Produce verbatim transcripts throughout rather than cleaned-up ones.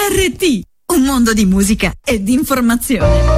R T, un mondo di musica e di informazione.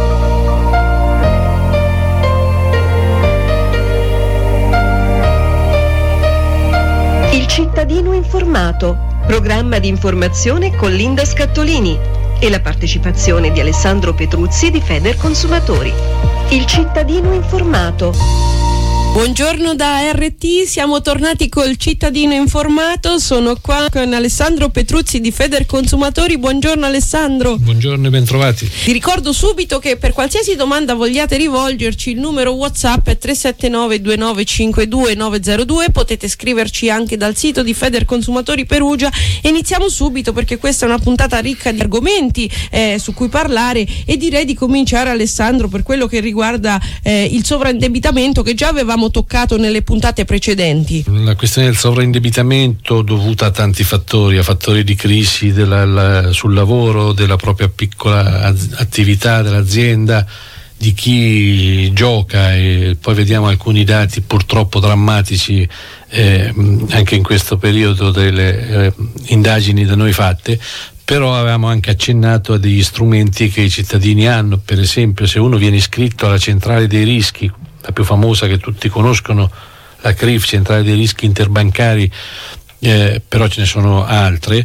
Il cittadino informato, programma di informazione con Linda Scattolini e la partecipazione di Alessandro Petruzzi di Federconsumatori. Il cittadino informato. Buongiorno da R T, siamo tornati col cittadino informato, sono qua con Alessandro Petruzzi di Federconsumatori. Buongiorno Alessandro. Buongiorno e bentrovati. Vi ricordo subito che per qualsiasi domanda vogliate rivolgerci il numero WhatsApp è tre sette nove due nove cinque due nove zero due, potete scriverci anche dal sito di Federconsumatori Perugia. Iniziamo subito perché questa è una puntata ricca di argomenti eh, su cui parlare, e direi di cominciare, Alessandro, per quello che riguarda eh, il sovraindebitamento che già avevamo toccato nelle puntate precedenti. La questione del sovraindebitamento dovuta a tanti fattori, a fattori di crisi della, la, sul lavoro, della propria piccola az- attività dell'azienda, di chi gioca, e poi vediamo alcuni dati purtroppo drammatici eh, anche in questo periodo delle eh, indagini da noi fatte. Però avevamo anche accennato a degli strumenti che i cittadini hanno. Per esempio, se uno viene iscritto alla centrale dei rischi, la più famosa che tutti conoscono, la C R I F, centrale dei rischi interbancari, eh, però ce ne sono altre.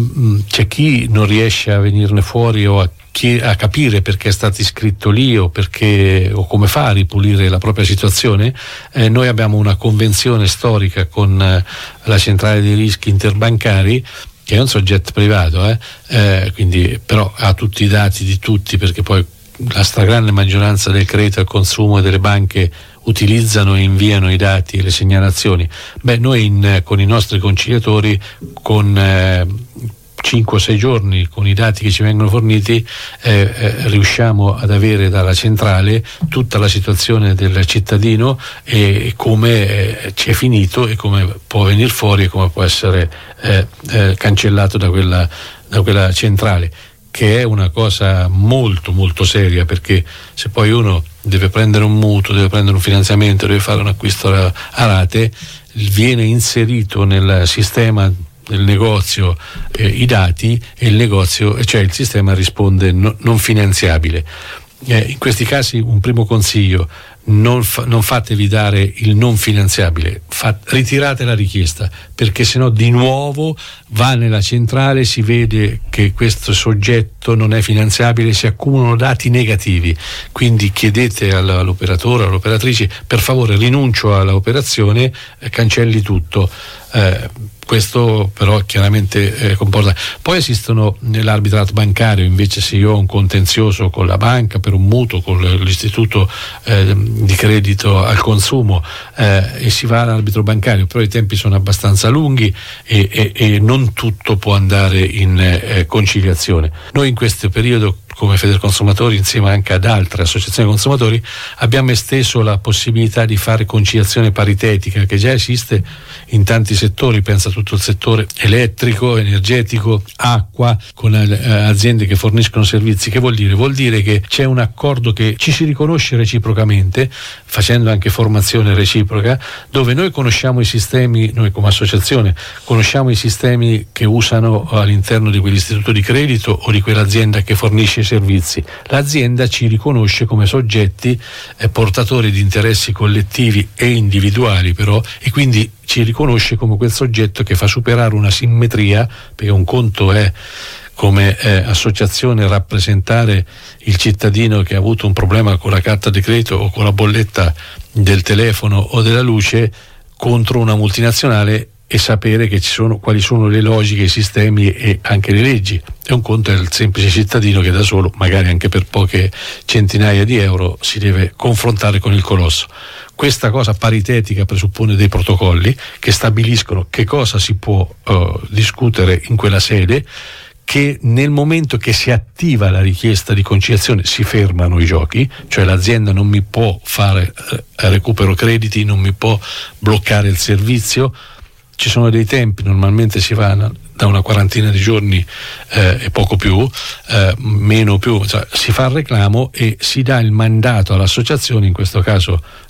C'è chi non riesce a venirne fuori o a, chi, a capire perché è stato iscritto lì o perché o come fa a ripulire la propria situazione. Eh, noi abbiamo una convenzione storica con eh, la centrale dei rischi interbancari, che è un soggetto privato, eh? Eh, quindi però ha tutti i dati di tutti, perché poi la stragrande maggioranza del credito al consumo e delle banche utilizzano e inviano i dati e le segnalazioni. Beh, noi in, con i nostri conciliatori, con eh, cinque o sei giorni, con i dati che ci vengono forniti, eh, eh, riusciamo ad avere dalla centrale tutta la situazione del cittadino e come eh, ci è finito e come può venire fuori e come può essere eh, eh, cancellato da quella, da quella centrale, che è una cosa molto molto seria, perché se poi uno deve prendere un mutuo, deve prendere un finanziamento, deve fare un acquisto a rate, viene inserito nel sistema del negozio eh, i dati, e il negozio, cioè il sistema, risponde no, non finanziabile. Eh, in questi casi un primo consiglio: non, fa, non fatevi dare il non finanziabile, fa, ritirate la richiesta, perché sennò di nuovo va nella centrale, si vede che questo soggetto non è finanziabile, si accumulano dati negativi, quindi chiedete all'operatore, all'operatrice: per favore rinuncio all'operazione, eh, cancelli tutto. Eh, questo però chiaramente eh, comporta. Poi esistono nell'arbitrato bancario, invece, se io ho un contenzioso con la banca per un mutuo, con l'istituto eh, di credito al consumo, eh, e si va all'arbitro bancario, però i tempi sono abbastanza lunghi e, e, e non tutto può andare in eh, conciliazione. Noi in questo periodo, come Federconsumatori, insieme anche ad altre associazioni consumatori, abbiamo esteso la possibilità di fare conciliazione paritetica, che già esiste in tanti settori. Pensa a tutto il settore elettrico, energetico, acqua, con eh, aziende che forniscono servizi. Che vuol dire? Vuol dire che c'è un accordo che ci si riconosce reciprocamente, facendo anche formazione reciproca, dove noi conosciamo i sistemi, noi come associazione conosciamo i sistemi che usano all'interno di quell'istituto di credito o di quell'azienda che fornisce i servizi. L'azienda ci riconosce come soggetti eh, portatori di interessi collettivi e individuali, però, e quindi ci riconosce come quel soggetto che fa superare una simmetria, perché un conto è come eh, associazione rappresentare il cittadino che ha avuto un problema con la carta di credito o con la bolletta del telefono o della luce contro una multinazionale, e sapere che ci sono, quali sono le logiche, i sistemi e anche le leggi. E un conto è il semplice cittadino che da solo, magari anche per poche centinaia di euro, si deve confrontare con il colosso. Questa cosa paritetica presuppone dei protocolli che stabiliscono che cosa si può uh, discutere in quella sede, che nel momento che si attiva la richiesta di conciliazione si fermano i giochi, cioè l'azienda non mi può fare uh, recupero crediti, non mi può bloccare il servizio. Ci sono dei tempi, normalmente si va da una quarantina di giorni eh, e poco più, eh, meno più, cioè, si fa il reclamo e si dà il mandato all'associazione, in questo caso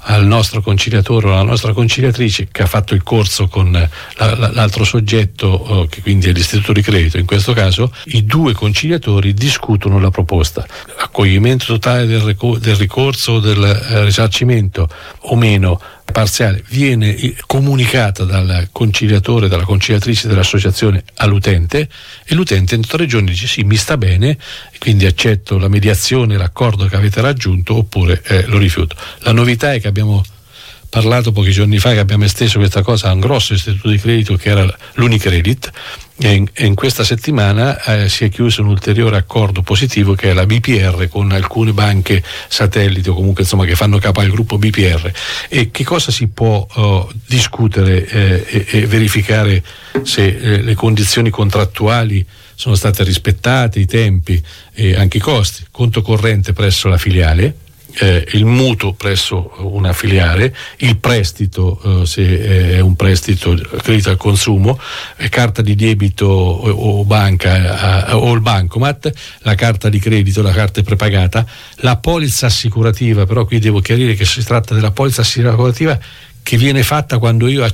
al nostro conciliatore o alla nostra conciliatrice che ha fatto il corso con la, la, l'altro soggetto, che quindi è l'istituto di credito, in questo caso i due conciliatori discutono la proposta, accoglimento totale del, ricor- del ricorso o del eh, risarcimento o meno parziale, viene comunicata dal conciliatore, dalla conciliatrice dell'associazione all'utente, e l'utente in tre giorni dice sì, mi sta bene, quindi accetto la mediazione, l'accordo che avete raggiunto, oppure eh, lo rifiuto. La novità è che abbiamo parlato pochi giorni fa, che abbiamo esteso questa cosa a un grosso istituto di credito che era l'Unicredit, e in, e in questa settimana eh, si è chiuso un ulteriore accordo positivo che è la B P R con alcune banche satelliti, o comunque insomma che fanno capo al gruppo B P R. E che cosa si può uh, discutere eh, e, e verificare se eh, le condizioni contrattuali sono state rispettate, i tempi e anche i costi. Conto corrente presso la filiale, Eh, il mutuo presso una filiale, il prestito eh, se è un prestito credito al consumo, eh, carta di debito o, o banca eh, o il bancomat, la carta di credito, la carta prepagata, la polizza assicurativa. Però qui devo chiarire che si tratta della polizza assicurativa che viene fatta quando io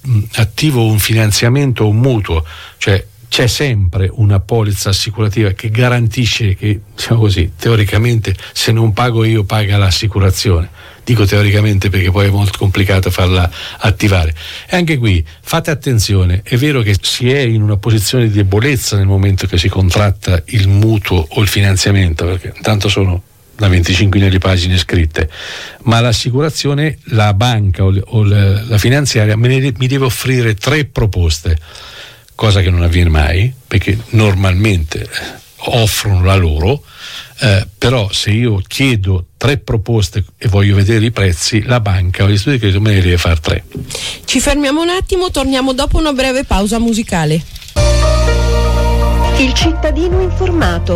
attivo un finanziamento o un mutuo, cioè c'è sempre una polizza assicurativa che garantisce che, diciamo così, teoricamente se non pago io paga l'assicurazione. Dico teoricamente perché poi è molto complicato farla attivare. E anche qui fate attenzione, è vero che si è in una posizione di debolezza nel momento che si contratta il mutuo o il finanziamento, perché intanto sono da venticinque di pagine scritte, ma l'assicurazione, la banca o, o la, la finanziaria me ne, mi deve offrire tre proposte, cosa che non avviene mai, perché normalmente offrono la loro, eh, però se io chiedo tre proposte e voglio vedere i prezzi, la banca o gli studi di credito me ne deve fare tre. Ci fermiamo un attimo, torniamo dopo una breve pausa musicale. Il cittadino informato.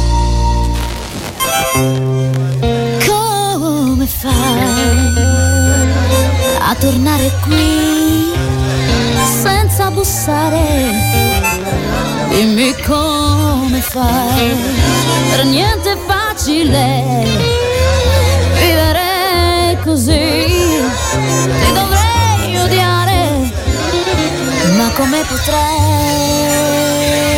Come fai a tornare qui senza bussare? Dimmi come fai, per niente è facile vivere così. Ti dovrei odiare, ma come potrei?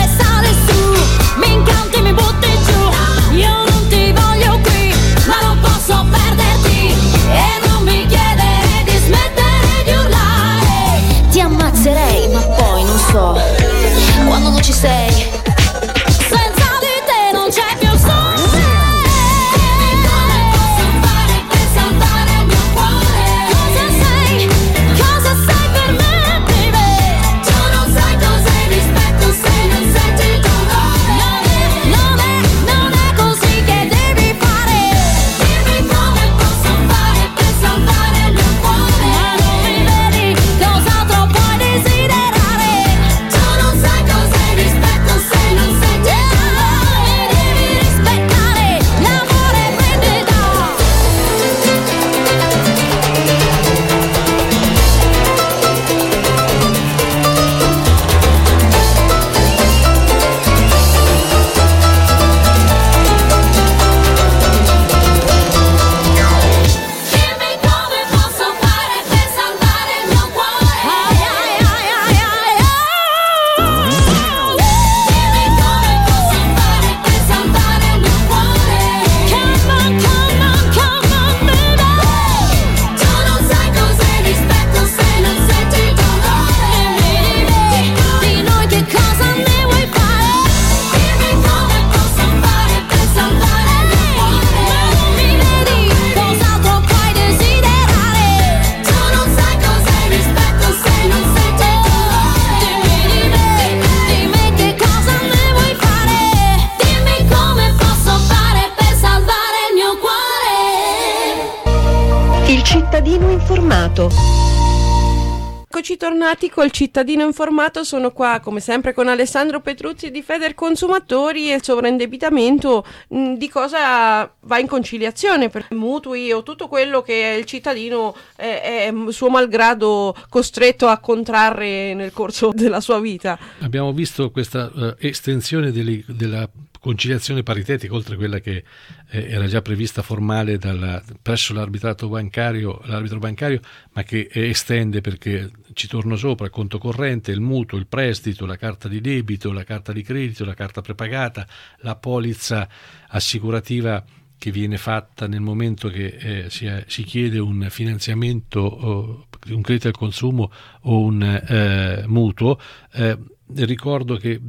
Ma non posso cittadino informato. Eccoci tornati col cittadino informato, sono qua come sempre con Alessandro Petruzzi di Federconsumatori. E il sovraindebitamento mh, di cosa va in conciliazione per mutui o tutto quello che il cittadino è, è suo malgrado costretto a contrarre nel corso della sua vita. Abbiamo visto questa uh, estensione delle, della conciliazione paritetica, oltre a quella che eh, era già prevista formale dalla, presso l'arbitrato bancario, l'arbitro bancario, ma che eh, estende, perché ci torno sopra, il conto corrente, il mutuo, il prestito, la carta di debito, la carta di credito, la carta prepagata, la polizza assicurativa che viene fatta nel momento che eh, si, si chiede un finanziamento, o, un credito al consumo o un eh, mutuo. Eh, ricordo che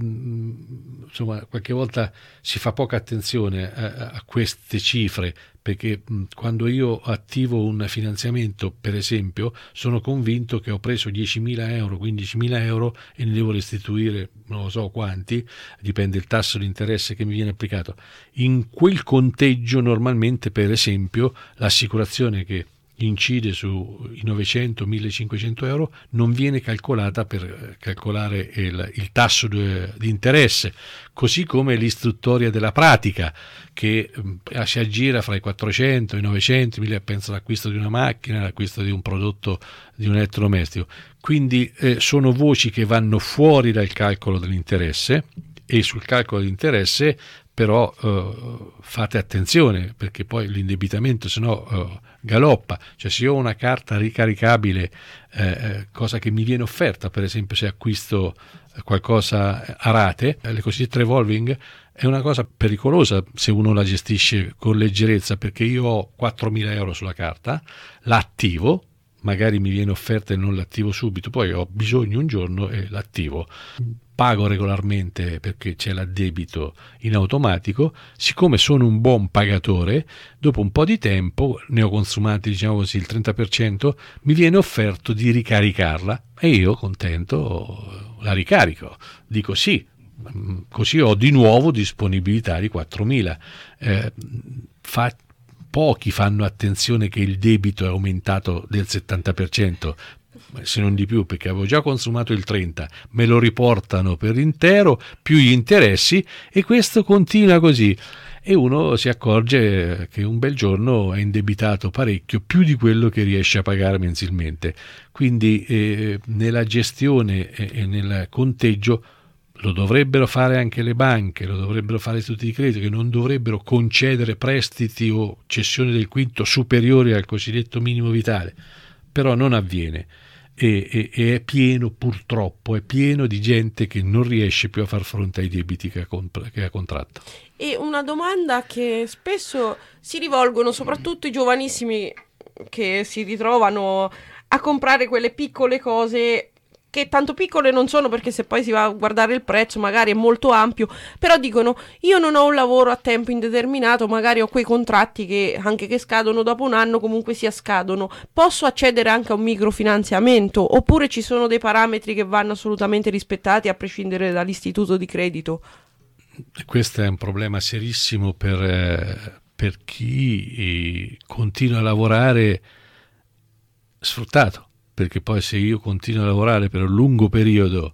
mh, insomma qualche volta si fa poca attenzione a, a queste cifre, perché mh, quando io attivo un finanziamento, per esempio, sono convinto che ho preso diecimila euro, quindicimila euro e ne devo restituire non lo so quanti, dipende il tasso di interesse che mi viene applicato. In quel conteggio normalmente, per esempio, l'assicurazione che incide sui novecento millecinquecento euro non viene calcolata per calcolare il, il tasso di, di interesse, così come l'istruttoria della pratica che eh, si aggira fra i quattrocento e i novecento, penso all'acquisto di una macchina, all'acquisto di un prodotto, di un elettrodomestico. Quindi eh, sono voci che vanno fuori dal calcolo dell'interesse, e sul calcolo dell'interesse però uh, fate attenzione, perché poi l'indebitamento se no uh, galoppa. Cioè, se io ho una carta ricaricabile, eh, cosa che mi viene offerta, per esempio se acquisto qualcosa a rate, le cosiddette revolving, è una cosa pericolosa se uno la gestisce con leggerezza, perché io ho quattromila euro sulla carta, l'attivo, magari mi viene offerta e non l'attivo subito, poi ho bisogno un giorno e l'attivo, pago regolarmente perché c'è l'addebito in automatico. Siccome sono un buon pagatore, dopo un po' di tempo, ne ho consumati diciamo così il trenta per cento, mi viene offerto di ricaricarla e io contento la ricarico, dico sì, così ho di nuovo disponibilità di quattromila. Eh, fa, pochi fanno attenzione che il debito è aumentato del settanta per cento, se non di più, perché avevo già consumato il trenta, me lo riportano per intero più gli interessi, e questo continua così, e uno si accorge che un bel giorno è indebitato parecchio, più di quello che riesce a pagare mensilmente. Quindi eh, nella gestione e, e nel conteggio lo dovrebbero fare anche le banche, lo dovrebbero fare tutti i crediti, che non dovrebbero concedere prestiti o cessioni del quinto superiori al cosiddetto minimo vitale, però non avviene. E, e, e è pieno, purtroppo, è pieno di gente che non riesce più a far fronte ai debiti che ha, comp- che ha contratto. E una domanda che spesso si rivolgono soprattutto i giovanissimi che si ritrovano a comprare quelle piccole cose, che tanto piccole non sono, perché se poi si va a guardare il prezzo magari è molto ampio, però dicono: io non ho un lavoro a tempo indeterminato, magari ho quei contratti che anche che scadono dopo un anno comunque sia scadono, posso accedere anche a un microfinanziamento, oppure ci sono dei parametri che vanno assolutamente rispettati a prescindere dall'istituto di credito? Questo è un problema serissimo per, eh, per chi eh, continua a lavorare sfruttato. Perché poi se io continuo a lavorare per un lungo periodo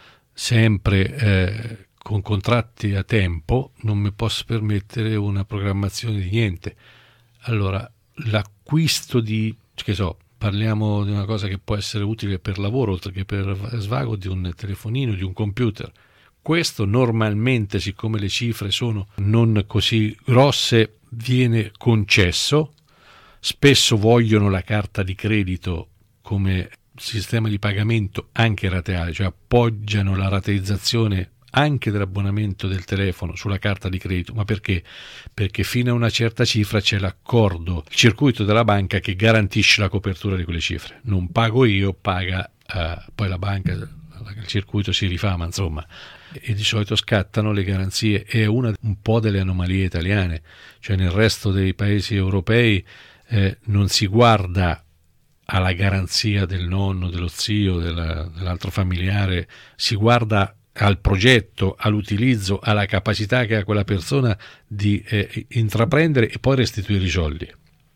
sempre eh, con contratti a tempo, non mi posso permettere una programmazione di niente. Allora, l'acquisto di, che so, parliamo di una cosa che può essere utile per lavoro oltre che per svago, di un telefonino, di un computer. Questo normalmente, siccome le cifre sono non così grosse, viene concesso. Spesso vogliono la carta di credito come sistema di pagamento anche rateale, cioè appoggiano la rateizzazione anche dell'abbonamento del telefono sulla carta di credito. Ma perché? Perché fino a una certa cifra c'è l'accordo, il circuito della banca che garantisce la copertura di quelle cifre. Non pago io, paga eh, poi la banca, il circuito si rifà, ma insomma, e di solito scattano le garanzie. È una un po' delle anomalie italiane, cioè nel resto dei paesi europei eh, non si guarda alla garanzia del nonno, dello zio, della, dell'altro familiare, si guarda al progetto, all'utilizzo, alla capacità che ha quella persona di eh, intraprendere e poi restituire i soldi.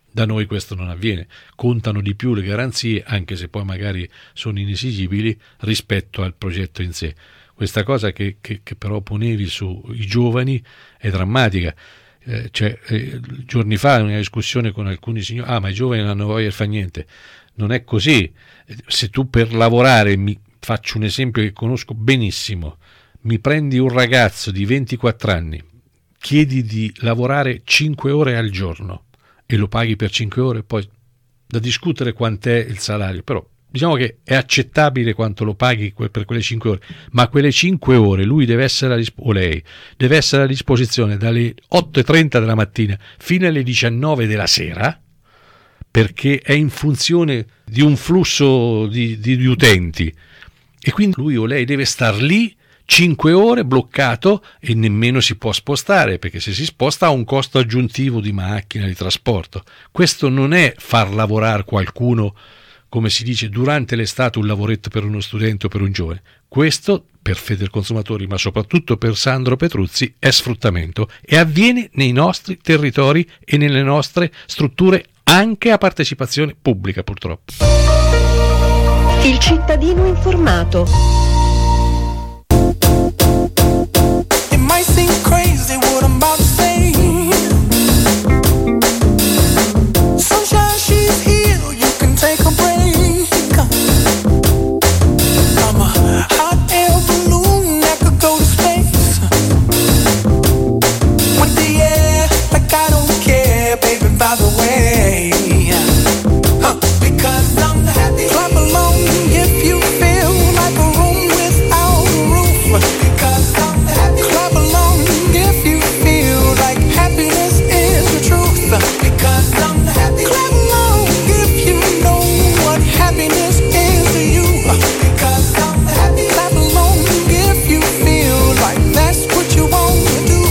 Da noi questo non avviene, contano di più le garanzie, anche se poi magari sono inesigibili rispetto al progetto in sé. Questa cosa che, che, che però ponevi sui giovani è drammatica. Eh, cioè, eh, giorni fa in una discussione con alcuni signori, ah ma i giovani non hanno voglia di fare niente. Non è così. Se tu per lavorare, mi faccio un esempio che conosco benissimo, mi prendi un ragazzo di ventiquattro anni, chiedi di lavorare cinque ore al giorno e lo paghi per cinque ore, poi da discutere quant'è il salario, però diciamo che è accettabile quanto lo paghi per quelle cinque ore, ma quelle cinque ore lui deve essere a disp- o lei deve essere a disposizione dalle otto e trenta della mattina fino alle diciannove della sera, perché è in funzione di un flusso di, di, di utenti, e quindi lui o lei deve star lì cinque ore bloccato e nemmeno si può spostare, perché se si sposta ha un costo aggiuntivo di macchina, di trasporto. Questo non è far lavorare qualcuno, come si dice durante l'estate, un lavoretto per uno studente o per un giovane. Questo per Federconsumatori, ma soprattutto per Sandro Petruzzi, è sfruttamento e avviene nei nostri territori e nelle nostre strutture anche a partecipazione pubblica, purtroppo. Il cittadino informato. Might seem crazy what I'm about to say. Sunshine, she's here, you can take a break. I'm a hot air balloon that could go to space. With the air, like I don't care, baby, by the way. Huh, because I'm happy. Clap along if you feel like a room without a roof. Because I'm happy. Clap along if you feel like happiness is the truth. Because I'm happy. Clap along if you know what happiness is to you. Because I'm happy. Clap along if you feel like that's what you want to do.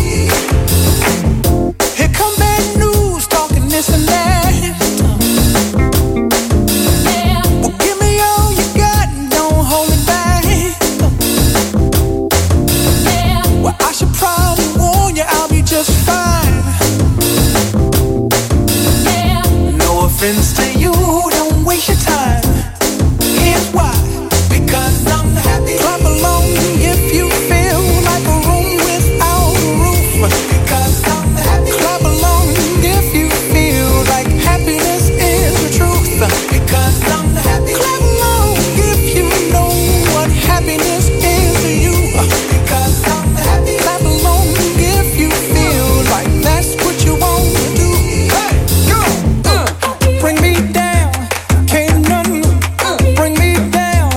Here come bad news, talking this and that. Yeah. Well, give me all you got and don't hold it back. Yeah. Well, I should probably warn you, I'll be just fine. Yeah. No offense to you, don't waste your time. Here's why. Because I'm happy. Clap along if you feel like a room without a roof. Because I'm happy. Clap along if you feel like happiness is the truth. Because I'm happy. Clap along if you know what happiness is to you. Because I'm happy. Clap along if you feel like that's what you want to do. Hey, go! Uh, bring me down, can't nothing. Uh, bring me down.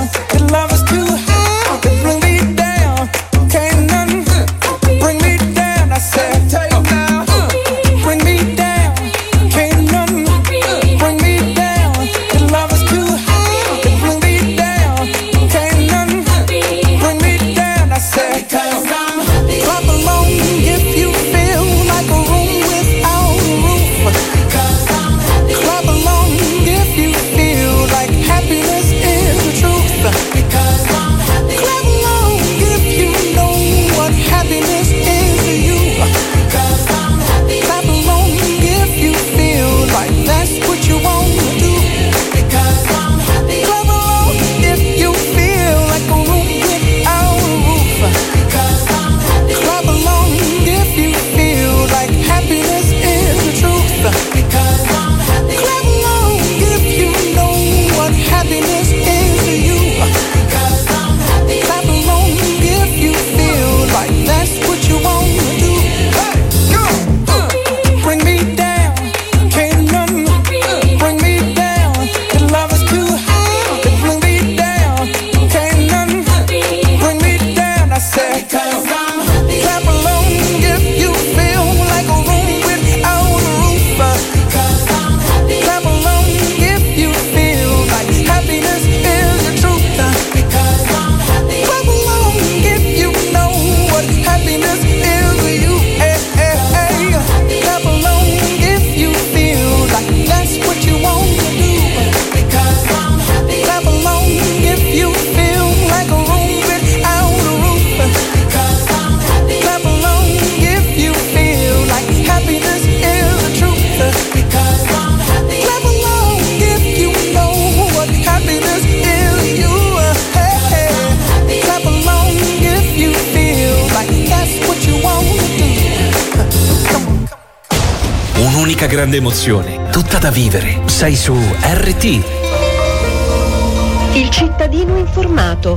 un'unica grande emozione, tutta da vivere. Sei su R T. Il cittadino informato.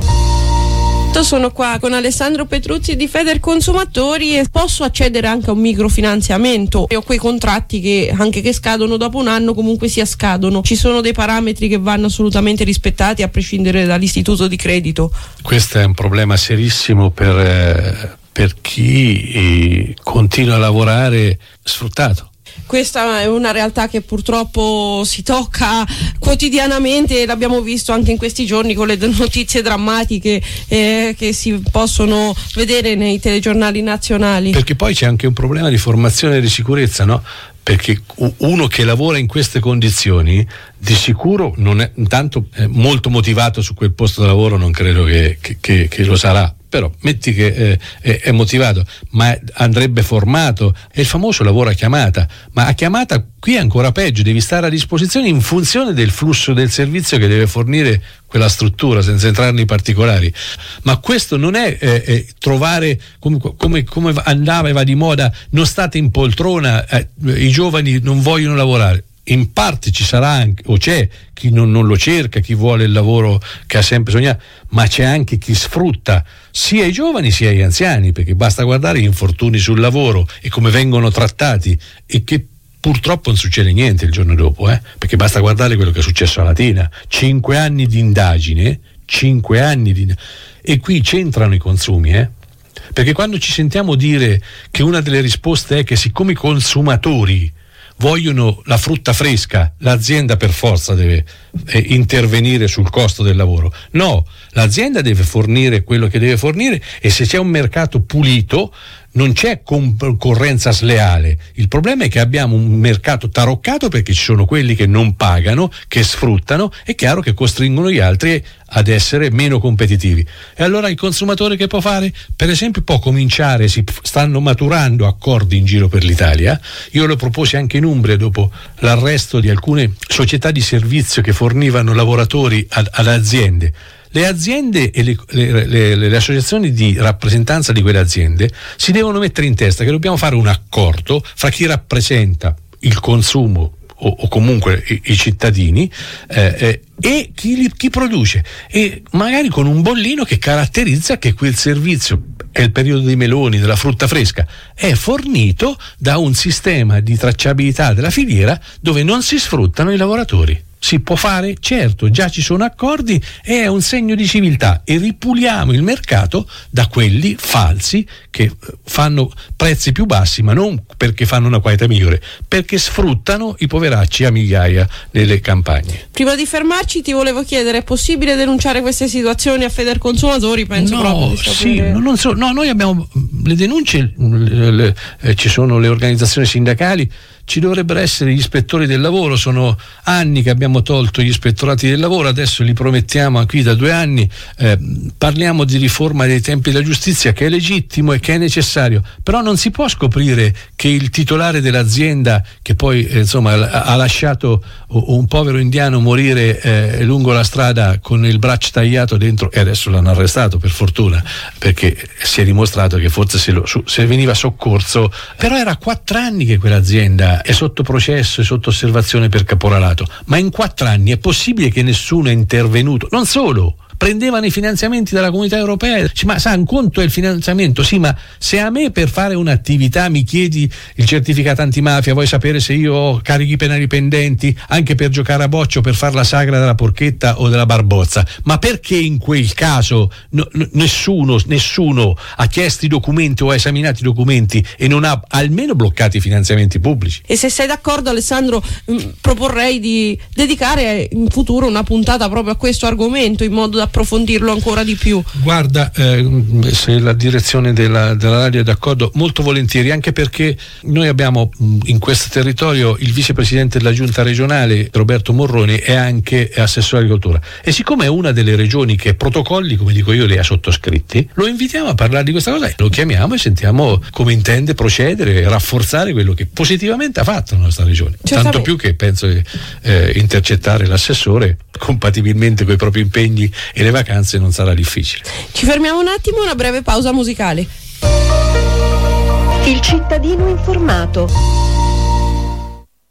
Sono qua con Alessandro Petruzzi di Federconsumatori e posso accedere anche a un microfinanziamento e ho quei contratti che anche che scadono dopo un anno comunque sia scadono. Ci sono dei parametri che vanno assolutamente rispettati a prescindere dall'istituto di credito. Questo è un problema serissimo per, eh, per chi eh, continua a lavorare sfruttato. Questa è una realtà che purtroppo si tocca quotidianamente e l'abbiamo visto anche in questi giorni con le notizie drammatiche eh, che si possono vedere nei telegiornali nazionali. Perché poi c'è anche un problema di formazione e di sicurezza, no? Perché uno che lavora in queste condizioni di sicuro non è intanto è molto motivato su quel posto di lavoro, non credo che, che, che, che lo sarà, però metti che eh, è, è motivato, ma andrebbe formato. È il famoso lavoro a chiamata, ma a chiamata qui è ancora peggio, devi stare a disposizione in funzione del flusso del servizio che deve fornire quella struttura, senza entrare nei particolari. Ma questo non è eh, eh, trovare come, come, come andava e va di moda, non state in poltrona, eh, i giovani non vogliono lavorare. In parte ci sarà anche, o c'è chi non, non lo cerca, chi vuole il lavoro che ha sempre sognato, ma c'è anche chi sfrutta sia i giovani sia gli anziani, perché basta guardare gli infortuni sul lavoro e come vengono trattati, e che purtroppo non succede niente il giorno dopo, eh? Perché basta guardare quello che è successo a Latina, cinque anni di indagine, cinque anni di e qui c'entrano i consumi, eh? Perché quando ci sentiamo dire che una delle risposte è che siccome i consumatori vogliono la frutta fresca, l'azienda per forza deve eh, intervenire sul costo del lavoro. No, l'azienda deve fornire quello che deve fornire, e se c'è un mercato pulito non c'è concorrenza sleale. Il problema è che abbiamo un mercato taroccato perché ci sono quelli che non pagano, che sfruttano, è chiaro che costringono gli altri ad essere meno competitivi. E allora il consumatore che può fare? Per esempio può cominciare, si stanno maturando accordi in giro per l'Italia, io lo proposi anche in Umbria dopo l'arresto di alcune società di servizio che fornivano lavoratori ad, ad aziende. Le aziende e le, le, le, le associazioni di rappresentanza di quelle aziende si devono mettere in testa che dobbiamo fare un accordo fra chi rappresenta il consumo o, o comunque i, i cittadini eh, eh, e chi, chi produce, e magari con un bollino che caratterizza che quel servizio, è il periodo dei meloni, della frutta fresca, è fornito da un sistema di tracciabilità della filiera dove non si sfruttano i lavoratori. Si può fare? Certo, già ci sono accordi, e è un segno di civiltà, e ripuliamo il mercato da quelli falsi che fanno prezzi più bassi, ma non perché fanno una qualità migliore, perché sfruttano i poveracci a migliaia nelle campagne. Prima di fermarci ti volevo chiedere, è possibile denunciare queste situazioni a Federconsumatori? Penso no, proprio di sì, sapere. non so, no, noi abbiamo le denunce, le, le, eh, ci sono le organizzazioni sindacali, ci dovrebbero essere gli ispettori del lavoro, sono anni che abbiamo tolto gli ispettorati del lavoro, adesso li promettiamo qui da due anni, eh, parliamo di riforma dei tempi della giustizia, che è legittimo e che è necessario, però non si può scoprire che il titolare dell'azienda, che poi eh, insomma ha lasciato un povero indiano morire eh, lungo la strada con il braccio tagliato dentro, e adesso l'hanno arrestato per fortuna, perché si è dimostrato che forse se, lo, se veniva soccorso, però era quattro anni che quell'azienda è sotto processo e sotto osservazione per caporalato, ma in quattro anni è possibile che nessuno è intervenuto? Non solo, prendevano i finanziamenti dalla Comunità Europea, ma sa, un conto è il finanziamento, sì, ma se a me per fare un'attività mi chiedi il certificato antimafia, vuoi sapere se io ho carichi penali pendenti, anche per giocare a boccio, per fare la sagra della porchetta o della barbozza, ma perché in quel caso no, n- nessuno, nessuno ha chiesto i documenti o ha esaminato i documenti e non ha almeno bloccato i finanziamenti pubblici? E se sei d'accordo, Alessandro, mh, proporrei di dedicare in futuro una puntata proprio a questo argomento, in modo da approfondirlo ancora di più. Guarda, eh, se la direzione della, della radio è d'accordo, molto volentieri, anche perché noi abbiamo in questo territorio il vicepresidente della giunta regionale Roberto Morroni, è anche assessore agricoltura, e siccome è una delle regioni che protocolli, come dico io, li ha sottoscritti, lo invitiamo a parlare di questa cosa, lo chiamiamo e sentiamo come intende procedere e rafforzare quello che positivamente ha fatto la nostra regione. Certamente. Tanto più che penso che eh, intercettare l'assessore compatibilmente con i propri impegni e le vacanze non sarà difficile. Ci fermiamo un attimo, una breve pausa musicale. Il cittadino informato.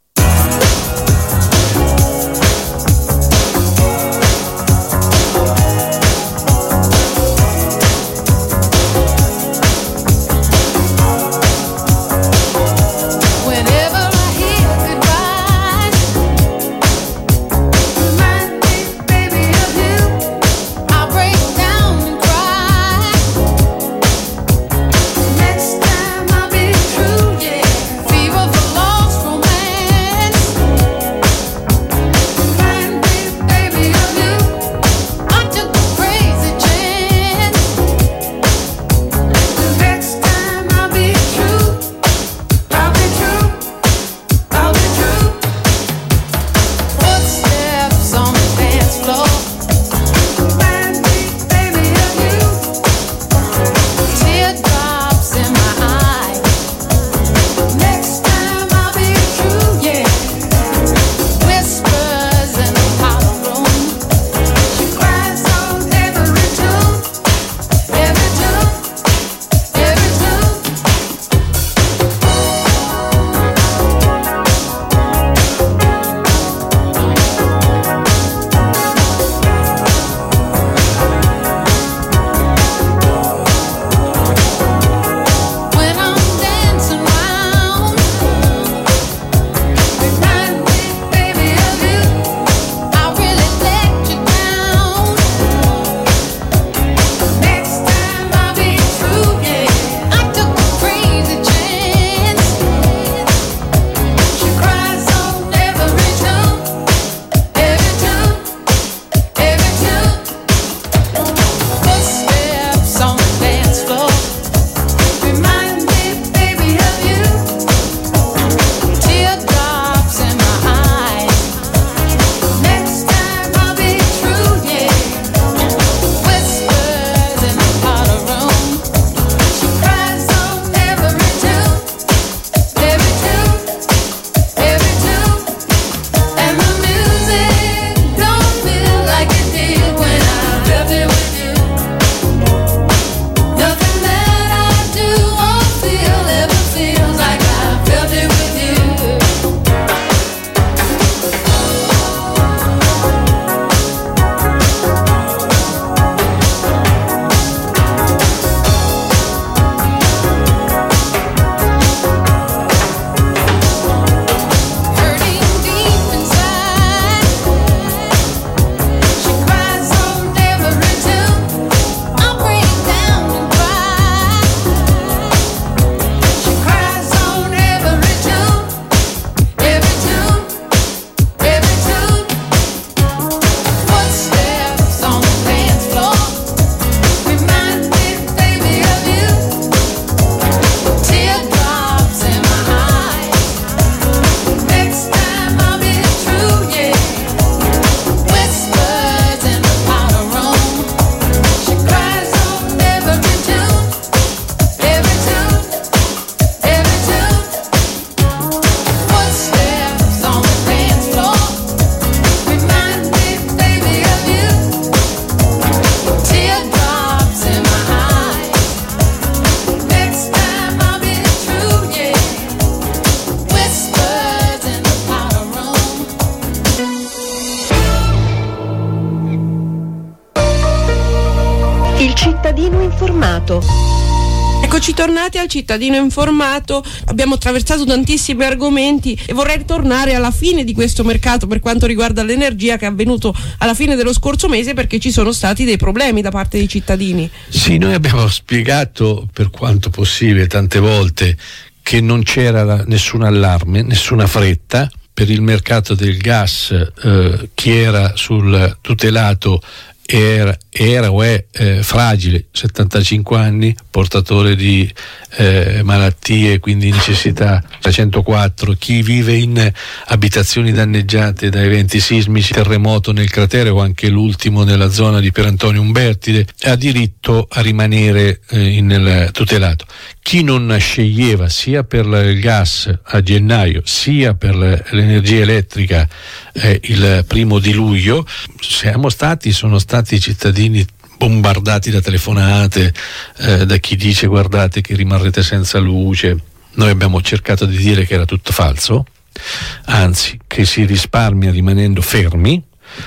cittadino informato. Eccoci tornati al cittadino informato. Abbiamo attraversato tantissimi argomenti e vorrei ritornare alla fine di questo mercato per quanto riguarda l'energia, che è avvenuto alla fine dello scorso mese, perché ci sono stati dei problemi da parte dei cittadini. Sì, noi abbiamo spiegato per quanto possibile tante volte che non c'era nessun allarme, nessuna fretta. Per il mercato del gas eh, chi era sul tutelato era, era o è eh, fragile, settantacinque anni, portatore di eh, malattie, quindi necessità centoquattro, chi vive in abitazioni danneggiate da eventi sismici, terremoto nel cratere o anche l'ultimo nella zona di Pierantonio Umbertide, ha diritto a rimanere eh, nel tutelato. Chi non sceglieva sia per il gas a gennaio sia per l'energia elettrica eh, il primo di luglio, siamo stati, sono stati cittadini bombardati da telefonate, eh, da chi dice guardate che rimarrete senza luce. Noi abbiamo cercato di dire che era tutto falso, anzi che si risparmia rimanendo fermi.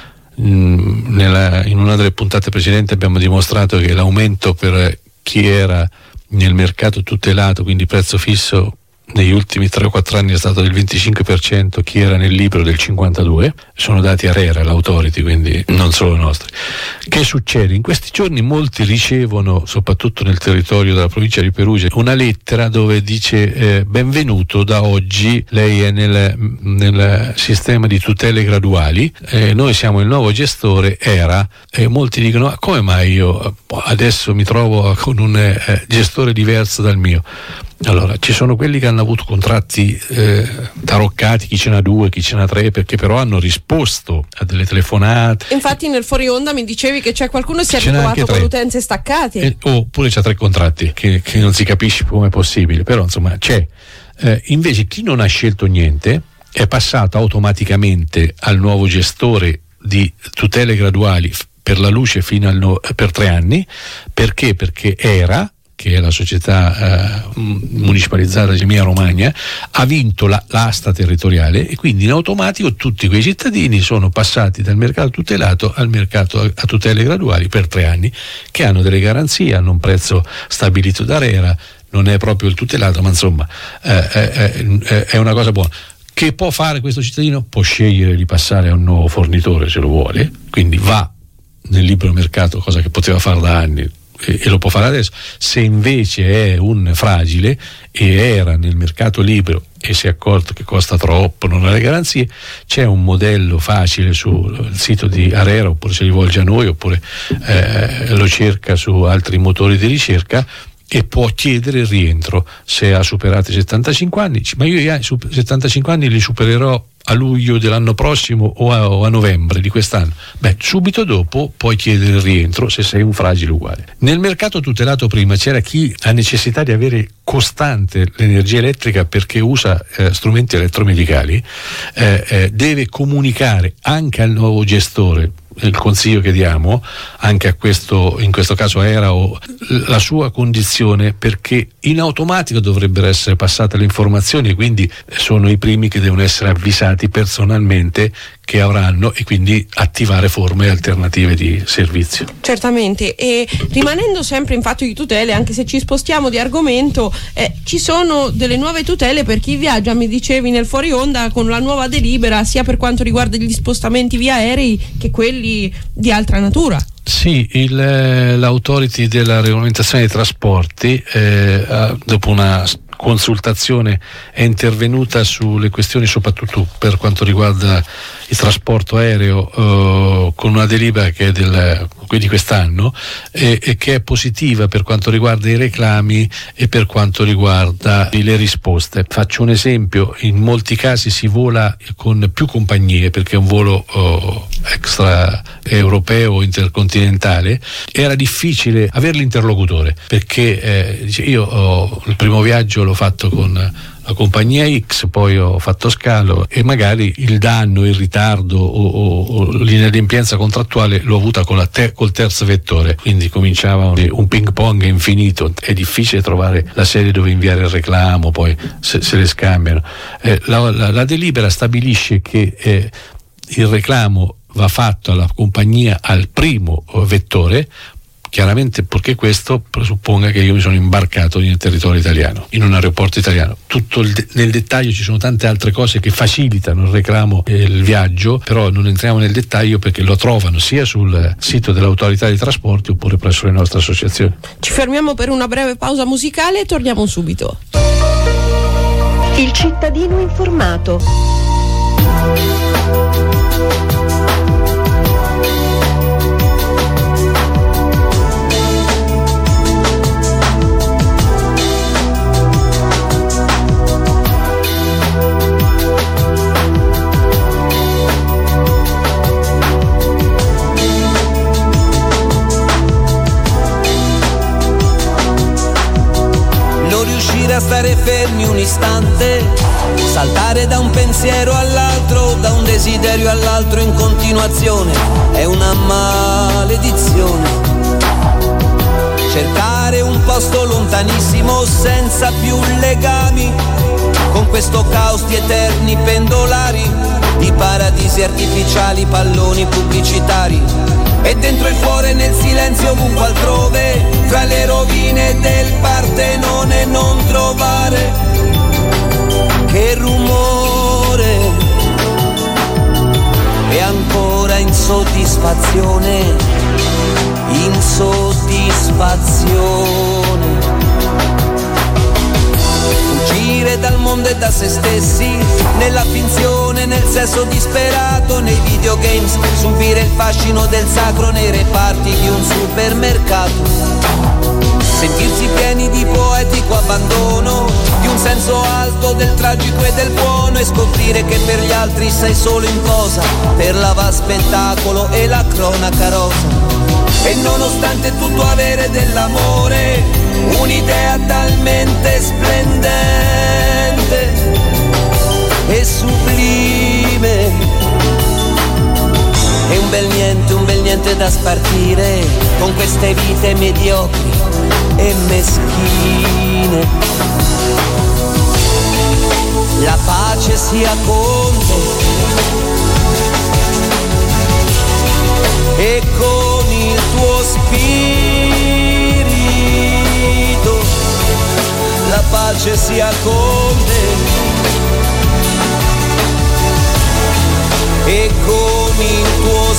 Mm, nella, in una delle puntate precedenti abbiamo dimostrato che l'aumento per chi era nel mercato tutelato, quindi prezzo fisso, negli ultimi tre o quattro anni è stato del venticinque per cento, chi era nel libero del cinquantadue per cento, sono dati ARERA, l'autority, quindi non solo nostri. Che succede? In questi giorni molti ricevono, soprattutto nel territorio della provincia di Perugia, una lettera dove dice eh, benvenuto, da oggi lei è nel, nel sistema di tutele graduali, eh, noi siamo il nuovo gestore E R A, e molti dicono ah, come mai io adesso mi trovo con un eh, gestore diverso dal mio? Allora, ci sono quelli che hanno avuto contratti eh, taroccati, chi ce n'ha due, chi ce n'ha tre, perché però hanno risposto a delle telefonate. Infatti nel fuori onda mi dicevi che c'è qualcuno che si è Ce n'ha ritrovato anche con tre. utenze staccate. Eh, oppure c'ha tre contratti, che, che non si capisce come è possibile, però insomma c'è. Eh, invece chi non ha scelto niente è passato automaticamente al nuovo gestore di tutele graduali per la luce fino al no, per tre anni. Perché? Perché E R A, che è la società eh, municipalizzata di Emilia Romagna, ha vinto la, l'asta territoriale, e quindi in automatico tutti quei cittadini sono passati dal mercato tutelato al mercato a, a tutele graduali per tre anni, che hanno delle garanzie, hanno un prezzo stabilito da ARERA, non è proprio il tutelato, ma insomma eh, eh, eh, è una cosa buona. Che può fare questo cittadino? Può scegliere di passare a un nuovo fornitore se lo vuole, quindi va nel libero mercato, cosa che poteva fare da anni, e lo può fare adesso. Se invece è un fragile e era nel mercato libero e si è accorto che costa troppo, non ha le garanzie, c'è un modello facile sul sito di ARERA, oppure si rivolge a noi, oppure eh, lo cerca su altri motori di ricerca e può chiedere il rientro se ha superato i settantacinque anni. Ma io i settantacinque anni li supererò a luglio dell'anno prossimo o a, o a novembre di quest'anno. Beh, subito dopo puoi chiedere il rientro se sei un fragile uguale. Nel mercato tutelato prima c'era chi ha necessità di avere costante l'energia elettrica perché usa eh, strumenti elettromedicali, eh, eh, deve comunicare anche al nuovo gestore, il consiglio che diamo anche a questo, in questo caso era o la sua condizione, perché in automatico dovrebbero essere passate le informazioni, quindi sono i primi che devono essere avvisati personalmente che avranno, e quindi attivare forme alternative di servizio. Certamente, e rimanendo sempre in fatto di tutele, anche se ci spostiamo di argomento, eh, ci sono delle nuove tutele per chi viaggia, mi dicevi nel fuori onda, con la nuova delibera sia per quanto riguarda gli spostamenti via aerei che quelli di altra natura. Sì, il, l'autority della regolamentazione dei trasporti, eh, dopo una consultazione, è intervenuta sulle questioni soprattutto per quanto riguarda il trasporto aereo, eh, con una delibera che è del, di quest'anno, e, e che è positiva per quanto riguarda i reclami e per quanto riguarda le risposte. Faccio un esempio: in molti casi si vola con più compagnie perché è un volo oh, extra europeo, intercontinentale, era difficile avere l'interlocutore, perché eh, dice, io ho, il primo viaggio l'ho fatto con la compagnia X, poi ho fatto scalo e magari il danno, il ritardo o, o, o l'inadempienza contrattuale l'ho avuta con la te, col terzo vettore, quindi cominciava un, un ping pong infinito. È difficile trovare la sede dove inviare il reclamo, poi se, se le scambiano. Eh, la, la, la delibera stabilisce che eh, il reclamo va fatto alla compagnia al primo vettore, chiaramente perché questo presupponga che io mi sono imbarcato nel territorio italiano, in un aeroporto italiano. Tutto il de- nel dettaglio ci sono tante altre cose che facilitano il reclamo e il viaggio, però non entriamo nel dettaglio perché lo trovano sia sul sito dell'autorità dei trasporti oppure presso le nostre associazioni. Ci fermiamo per una breve pausa musicale e torniamo subito. Il cittadino informato. A stare fermi un istante, saltare da un pensiero all'altro, da un desiderio all'altro in continuazione, è una maledizione. Cercare un posto lontanissimo senza più legami, con questo caos di eterni pendolari, di paradisi artificiali, palloni pubblicitari, e dentro il cuore nel silenzio ovunque altrove, tra le rovine del Partenone non trovare che rumore, e ancora insoddisfazione, insoddisfazione. Fuggire dal mondo e da se stessi, nella finzione, nel sesso disperato, nei videogames, subire il fascino del sacro nei reparti di un supermercato. Sentirsi pieni di poetico abbandono, di un senso alto del tragico e del buono, e scoprire che per gli altri sei solo in posa, per la va spettacolo e la cronaca rosa. E nonostante tutto avere dell'amore, un'idea talmente splendente e sublime, e un bel niente, un bel niente da spartire con queste vite mediocri e meschine. La pace sia con te e con il tuo spirito, la pace sia con te e con il tuo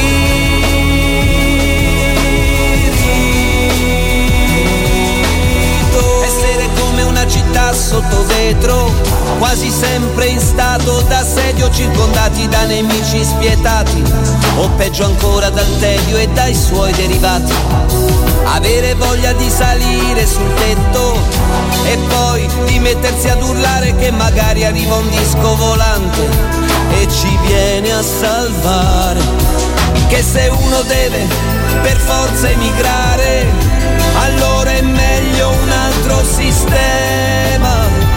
spirito. Essere come una città sotto vetro, quasi sempre in stato d'assedio, circondati da nemici spietati, o peggio ancora dal tedio e dai suoi derivati. Avere voglia di salire sul tetto e poi di mettersi ad urlare che magari arriva un disco volante e ci viene a salvare. Che se uno deve per forza emigrare, allora è meglio un altro sistema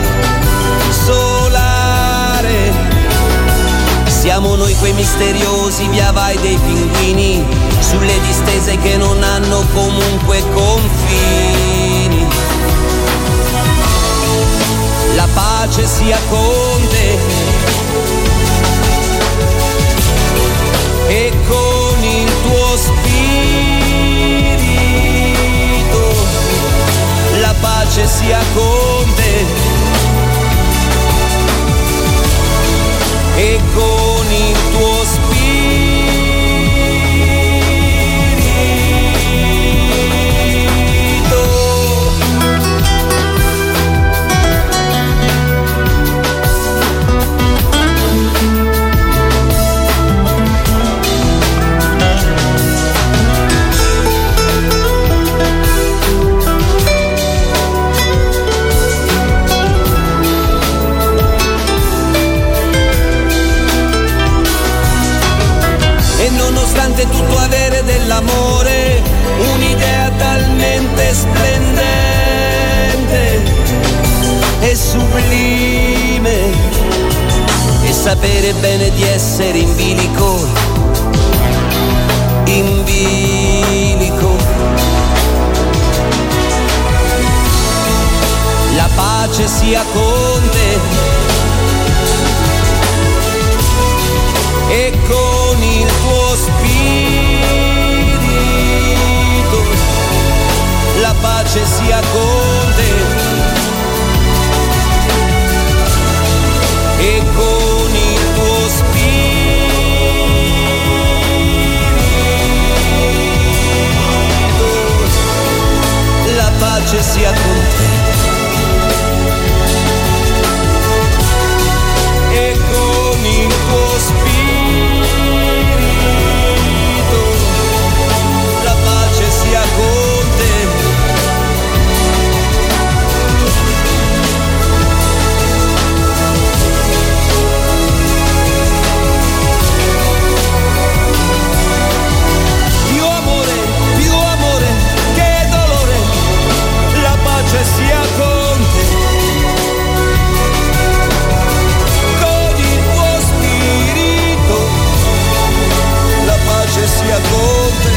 solare. Siamo noi quei misteriosi via vai dei pinguini, sulle distese che non hanno comunque confini. La pace sia con te e con il tuo spirito, la pace sia con te e con il tuo spirito. Nonostante tutto avere dell'amore, un'idea talmente splendente e sublime, e sapere bene di essere in bilico, in bilico. La pace sia con te e con il tuo spirito, pace sia con te e con il tuo spirito, la pace sia con te e con il tuo spirito, la pace sia con te. Più amore, più amore che dolore, la pace sia con te. Con il tuo spirito, la pace sia con te.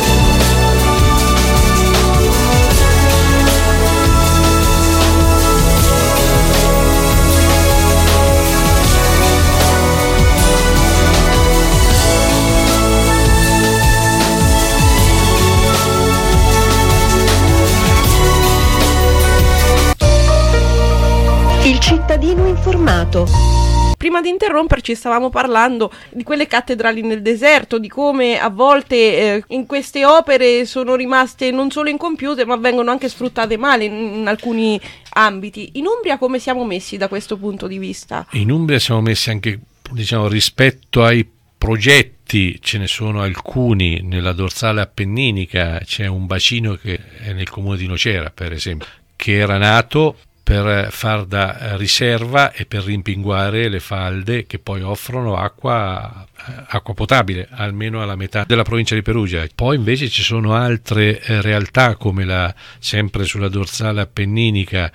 Il cittadino informato. Prima di interromperci stavamo parlando di quelle cattedrali nel deserto, di come a volte eh, in queste opere sono rimaste non solo incompiute ma vengono anche sfruttate male in, in alcuni ambiti. In Umbria come siamo messi da questo punto di vista? In Umbria siamo messi anche, diciamo, rispetto ai progetti, ce ne sono alcuni nella dorsale appenninica, c'è un bacino che è nel comune di Nocera, per esempio, che era nato per far da riserva e per rimpinguare le falde che poi offrono acqua, acqua potabile, almeno alla metà della provincia di Perugia. Poi invece ci sono altre eh, realtà come la, sempre sulla dorsale appenninica,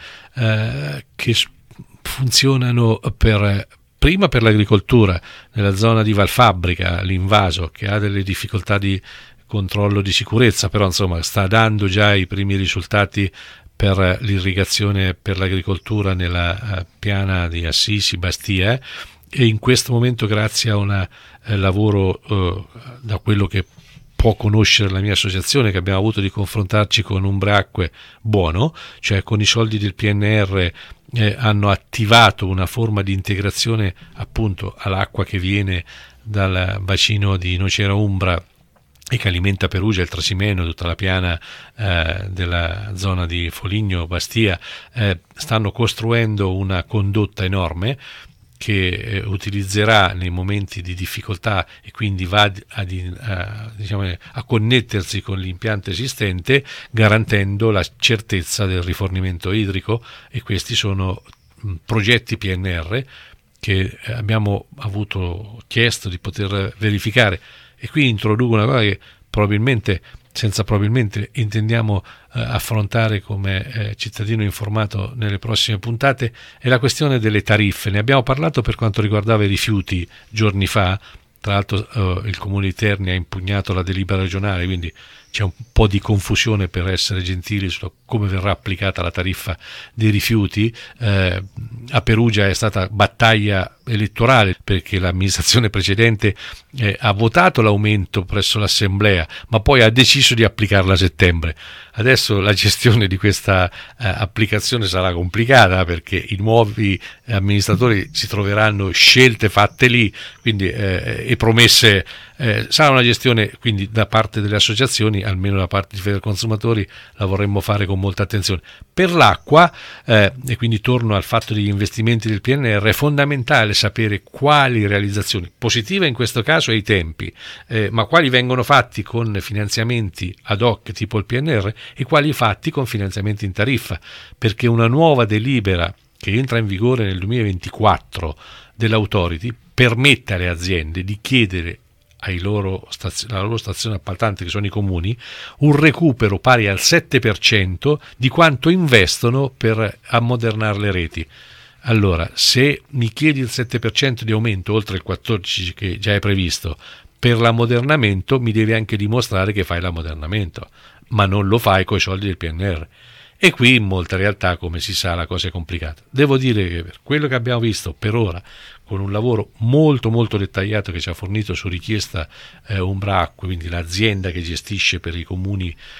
eh, che funzionano per... prima per l'agricoltura, nella zona di Valfabbrica, l'Invaso, che ha delle difficoltà di controllo di sicurezza, però insomma sta dando già i primi risultati per l'irrigazione per l'agricoltura nella uh, piana di Assisi, Bastia, e in questo momento, grazie a un eh, lavoro uh, da quello che può conoscere la mia associazione, che abbiamo avuto di confrontarci con Umbracque buono, cioè con i soldi del P N R eh, hanno attivato una forma di integrazione appunto all'acqua che viene dal bacino di Nocera Umbra e che alimenta Perugia, il Trasimeno, tutta la piana eh, della zona di Foligno, Bastia. Eh, stanno costruendo una condotta enorme che eh, utilizzerà nei momenti di difficoltà e quindi va ad, ad, a, diciamo, a connettersi con l'impianto esistente, garantendo la certezza del rifornimento idrico, e questi sono mh, progetti P N R che abbiamo avuto chiesto di poter verificare. E qui introduco una cosa che probabilmente, senza probabilmente, intendiamo eh, affrontare come eh, cittadino informato nelle prossime puntate, è la questione delle tariffe. Ne abbiamo parlato per quanto riguardava i rifiuti giorni fa, tra l'altro eh, il Comune di Terni ha impugnato la delibera regionale, quindi c'è un po' di confusione, per essere gentili, su come verrà applicata la tariffa dei rifiuti. Eh, a Perugia è stata battaglia elettorale perché l'amministrazione precedente eh, ha votato l'aumento presso l'assemblea, ma poi ha deciso di applicarla a settembre. Adesso la gestione di questa eh, applicazione sarà complicata, perché i nuovi amministratori si troveranno scelte fatte lì, quindi eh, e promesse. Eh, sarà una gestione quindi da parte delle associazioni, almeno da parte di Federconsumatori, la vorremmo fare con molta attenzione. Per l'acqua, eh, e quindi torno al fatto degli investimenti del P N R, è fondamentale sapere quali realizzazioni, positive in questo caso ai tempi, eh, ma quali vengono fatti con finanziamenti ad hoc tipo il P N R e quali fatti con finanziamenti in tariffa, perché una nuova delibera che entra in vigore nel duemilaventiquattro dell'Authority permette alle aziende di chiedere ai loro stazio, alla loro stazione appaltante, che sono i comuni, un recupero pari al sette per cento di quanto investono per ammodernare le reti. Allora, se mi chiedi il sette per cento di aumento, oltre il quattordici per cento che già è previsto, per l'ammodernamento, mi devi anche dimostrare che fai l'ammodernamento, ma non lo fai coi soldi del P N R. E qui in molte realtà, come si sa, la cosa è complicata. Devo dire che per quello che abbiamo visto per ora, con un lavoro molto molto dettagliato che ci ha fornito su richiesta eh, Umbracque, quindi l'azienda che gestisce per i comuni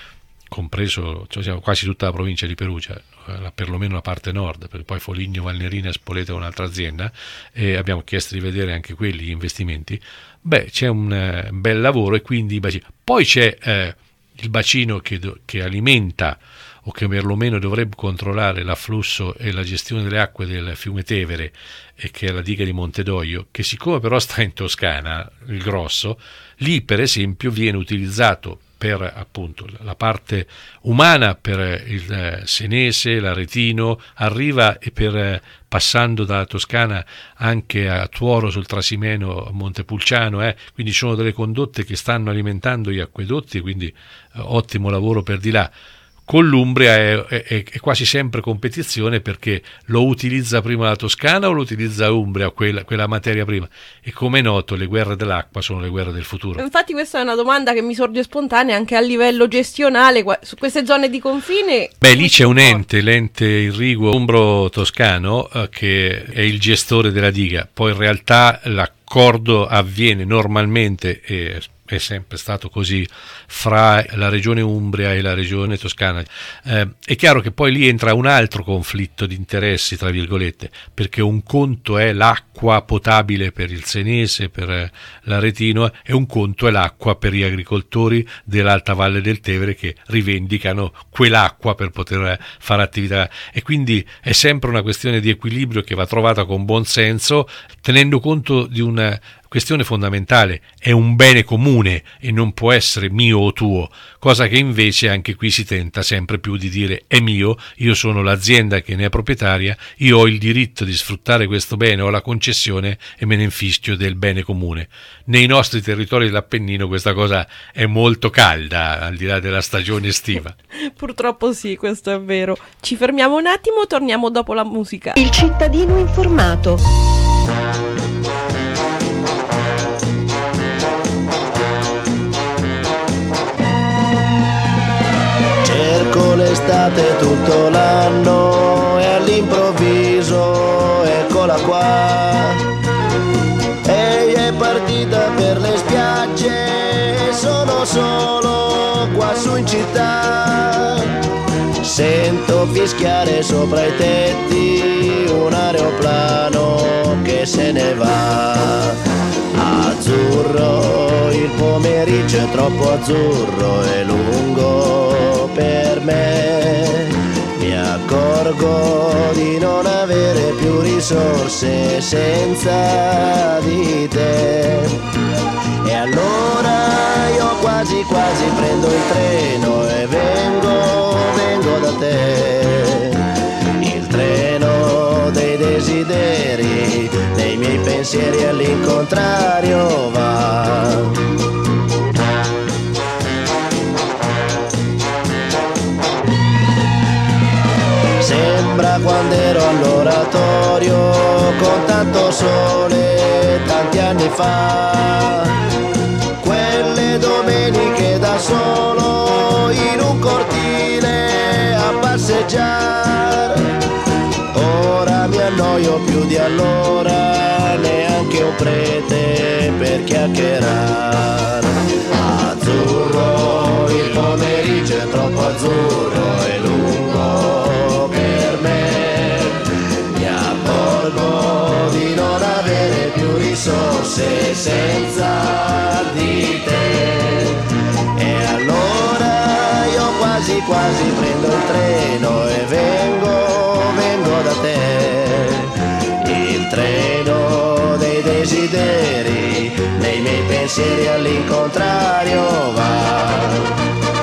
compreso, cioè siamo quasi tutta la provincia di Perugia, eh, perlomeno la parte nord, perché poi Foligno, Valnerina e Spoleto è un'altra azienda, e abbiamo chiesto di vedere anche quelli gli investimenti. Beh, c'è un eh, bel lavoro, e quindi poi c'è eh, il bacino che, che alimenta, o che perlomeno dovrebbe controllare l'afflusso e la gestione delle acque del fiume Tevere, e che è la diga di Montedoglio, che siccome però sta in Toscana, il grosso, lì per esempio viene utilizzato per appunto la parte umana, per il eh, Senese, l'Aretino, arriva e per eh, passando dalla Toscana anche a Tuoro sul Trasimeno, a Montepulciano, eh, quindi ci sono delle condotte che stanno alimentando gli acquedotti, quindi eh, ottimo lavoro per di là. Con l'Umbria è, è, è quasi sempre competizione, perché lo utilizza prima la Toscana o lo utilizza l'Umbria, quella, quella materia prima, e come è noto le guerre dell'acqua sono le guerre del futuro. Infatti questa è una domanda che mi sorge spontanea anche a livello gestionale, su queste zone di confine. Beh, lì c'è un ente, l'ente irriguo umbro-toscano, eh, che è il gestore della diga, poi in realtà l'accordo avviene normalmente, e è sempre stato così, fra la regione Umbria e la regione Toscana. Eh, è chiaro che poi lì entra un altro conflitto di interessi, tra virgolette, perché un conto è l'acqua potabile per il Senese, per l'Aretino, e un conto è l'acqua per gli agricoltori dell'Alta Valle del Tevere, che rivendicano quell'acqua per poter fare attività, e quindi è sempre una questione di equilibrio che va trovata con buon senso, tenendo conto di una questione fondamentale: è un bene comune e non può essere mio o tuo, cosa che invece anche qui si tenta sempre più di dire è mio, io sono l'azienda che ne è proprietaria, io ho il diritto di sfruttare questo bene, ho la concessione e me ne infischio del bene comune. Nei nostri territori dell'Appennino questa cosa è molto calda, al di là della stagione estiva. Purtroppo sì, questo è vero. Ci fermiamo un attimo, torniamo dopo la musica. Il cittadino informato. L'estate tutto l'anno e all'improvviso eccola qua, ehi è partita per le spiagge, sono solo qua su in città, sento fischiare sopra i tetti un aeroplano che se ne va. Azzurro, il pomeriggio è troppo azzurro e lungo per me, mi accorgo di non avere più risorse senza di te, e allora io quasi quasi prendo il treno e vengo, vengo da te, il treno dei desideri, dei miei pensieri all'incontrario va. Sembra quando ero all'oratorio con tanto sole tanti anni fa, quelle domeniche da solo in un cortile a passeggiare, ora mi annoio più di allora, neanche un prete per chiacchierare. Azzurro, il pomeriggio è troppo azzurro e lungo per me, mi accorgo di non avere più risorse senza di te, e allora io quasi quasi prendo il treno e vengo, vengo da te, il treno dei desideri, dei miei pensieri all'incontrario va.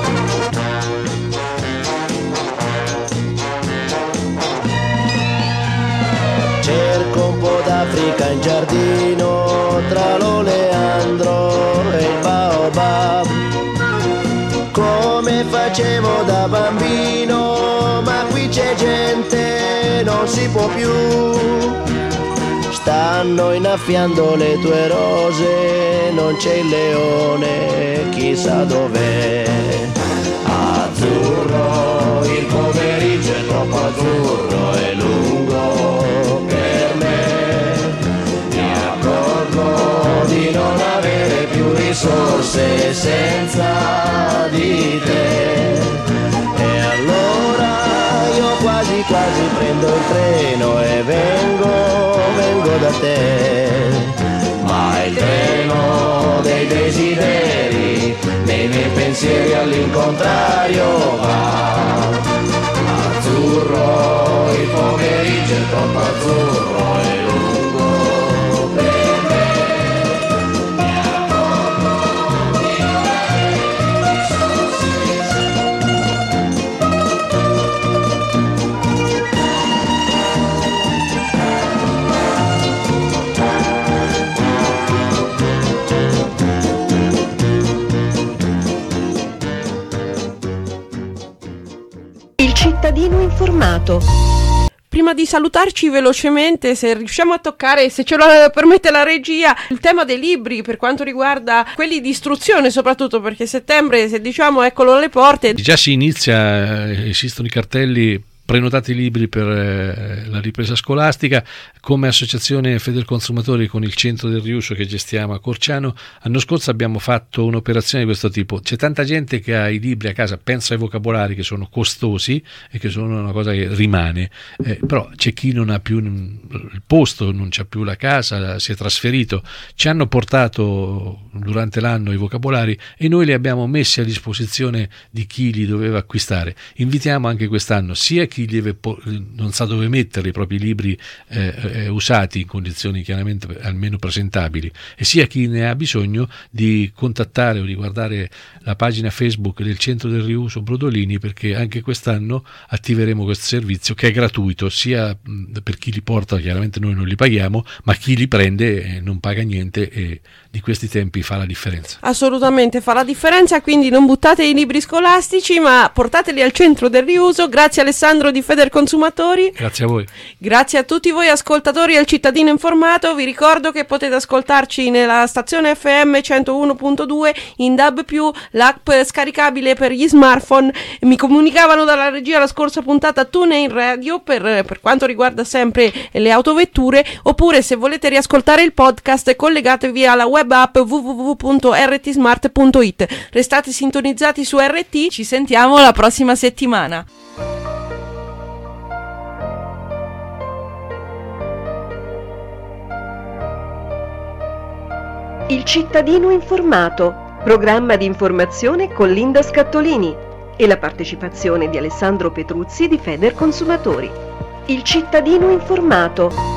Cerco un po' d'Africa in giardino, tra l'oleandro e il baobab, come facevo da bambino, ma qui c'è gente, non si può più, stanno innaffiando le tue rose, non c'è il leone, chissà dov'è. Azzurro, il pomeriggio è troppo azzurro e lungo per me, mi accorgo di non avere più risorse senza di te, prendo il treno e vengo, vengo da te. Ma il treno dei desideri, nei miei pensieri all'incontrario va. Azzurro, il pomeriggio è troppo azzurro e lungo per me. Mi accorgo di lei, sono Il cittadino informato. Prima di salutarci velocemente, se riusciamo a toccare, se ce lo permette la regia, il tema dei libri per quanto riguarda quelli di istruzione, soprattutto perché settembre, se diciamo eccolo alle porte. Già si inizia, esistono i cartelli prenotate i libri per eh, la ripresa scolastica. Come associazione Federconsumatori, con il centro del riuso che gestiamo a Corciano, l'anno scorso abbiamo fatto un'operazione di questo tipo. C'è tanta gente che ha i libri a casa, pensa ai vocabolari che sono costosi e che sono una cosa che rimane, eh, però c'è chi non ha più il posto, non c'ha più la casa, si è trasferito. Ci hanno portato durante l'anno i vocabolari e noi li abbiamo messi a disposizione di chi li doveva acquistare. Invitiamo anche quest'anno sia chi deve, non sa dove mettere i propri libri eh, eh, usati in condizioni chiaramente almeno presentabili, e sia chi ne ha bisogno di contattare o di guardare la pagina Facebook del Centro del Riuso Brodolini, perché anche quest'anno attiveremo questo servizio che è gratuito sia per chi li porta, chiaramente noi non li paghiamo, ma chi li prende eh, non paga niente e di questi tempi fa la differenza. Assolutamente fa la differenza, quindi non buttate i libri scolastici ma portateli al Centro del Riuso. Grazie Alessandro di Federconsumatori. Grazie a voi. Grazie a tutti voi ascoltatori e al cittadino informato. Vi ricordo che potete ascoltarci nella stazione F M centouno punto due, in D A B più, l'app scaricabile per gli smartphone. Mi comunicavano dalla regia la scorsa puntata TuneIn Radio per, per quanto riguarda sempre le autovetture, oppure se volete riascoltare il podcast collegatevi alla web app w w w punto r t smart punto i t. Restate sintonizzati su R T, ci sentiamo la prossima settimana. Il cittadino informato, programma di informazione con Linda Scattolini e la partecipazione di Alessandro Petruzzi di Federconsumatori. Il cittadino informato.